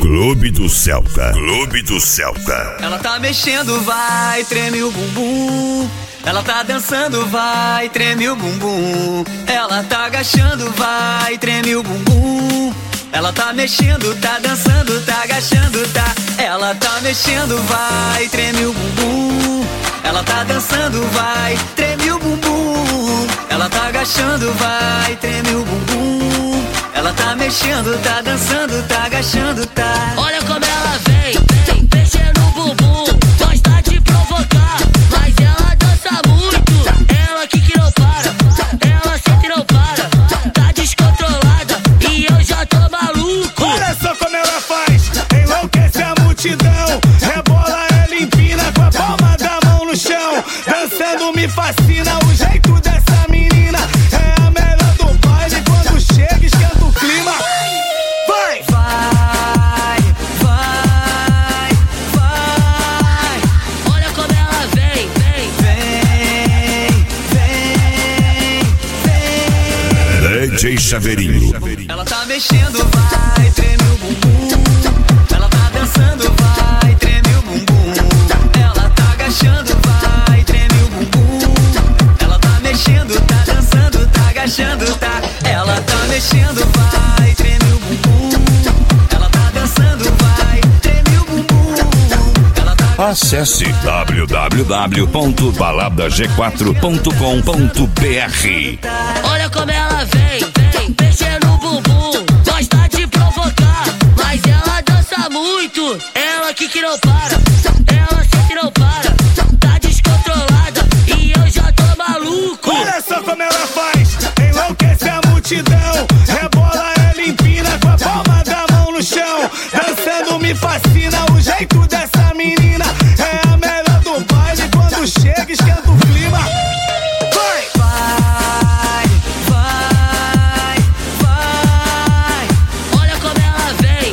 Clube do Celta. Clube do Celta. Ela tá mexendo, vai, treme o bumbum. Ela tá dançando, vai, treme o bumbum. Ela tá agachando, vai, treme o bumbum. Ela tá mexendo, tá dançando, tá agachando, tá. Ela tá mexendo, vai, treme o bumbum. Ela tá dançando, vai, treme o bumbum. Ela tá agachando, vai, treme o bumbum. Ela tá mexendo, tá dançando, tá agachando, tá. Olha como ela vem, mexendo o bumbum. Gosta de provocar, mas ela dança muito. Ela que não para, ela sente e não para. Tá descontrolada e eu já tô maluco. Olha só como ela faz, enlouquece a multidão. Rebola, ela empina com a palma da mão no chão. Dançando me fascina o jeito dessa menina. É a melhor do baile, quando chega esquenta o clima. Vai! Vai, vai, vai. Olha como ela vem. DJ Chaveirinho. Ela tá mexendo, vai, treme o bumbum. Ela tá dançando, vai, treme o bumbum. Ela tá agachando, vai, treme o bumbum. Ela tá mexendo, tá dançando, tá agachando, tá. Ela tá mexendo, vai, treme o bumbum. Ela tá dançando, vai, treme o bumbum. Ela tá... Acesse www.baladag4.com.br. Olha como ela vem, mexendo o bumbum. Gosta de provocar, mas ela dança muito. Ela que não para, ela sente e não para. Tá descontrolada e eu já tô maluco. Olha só como ela faz, enlouquece a multidão. Rebola, ela empina com a palma da mão no chão. Dançando me fascina o jeito dessa menina. É a melhor do baile, quando chega esquenta o clima. Vai! Vai, vai, vai. Olha como ela vem.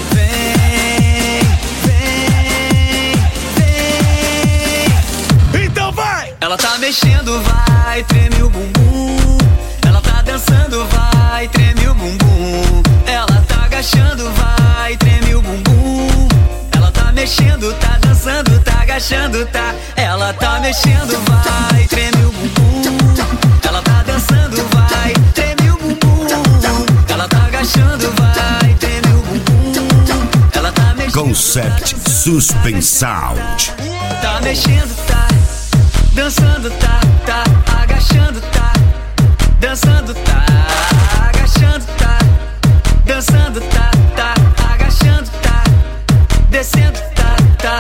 Então vai! Ela tá mexendo, vai, treme o bumbum. Ela tá dançando, vai, treme o bumbum. Ela tá agachando, vai, treme o bumbum. Ela tá mexendo, tá dançando, tá agachando, tá. Ela tá mexendo, vai, treme o bumbum. Ela tá dançando, vai, treme o bumbum. Ela tá agachando, vai, treme o bumbum. Ela tá mexendo, Concept Suspense Sound. tá mexendo, tá dançando, tá agachando, tá dançando, tá agachando, tá dançando, tá agachando, tá descendo, tá.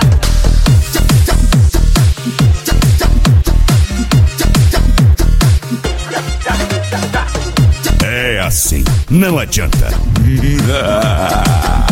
É assim, não adianta.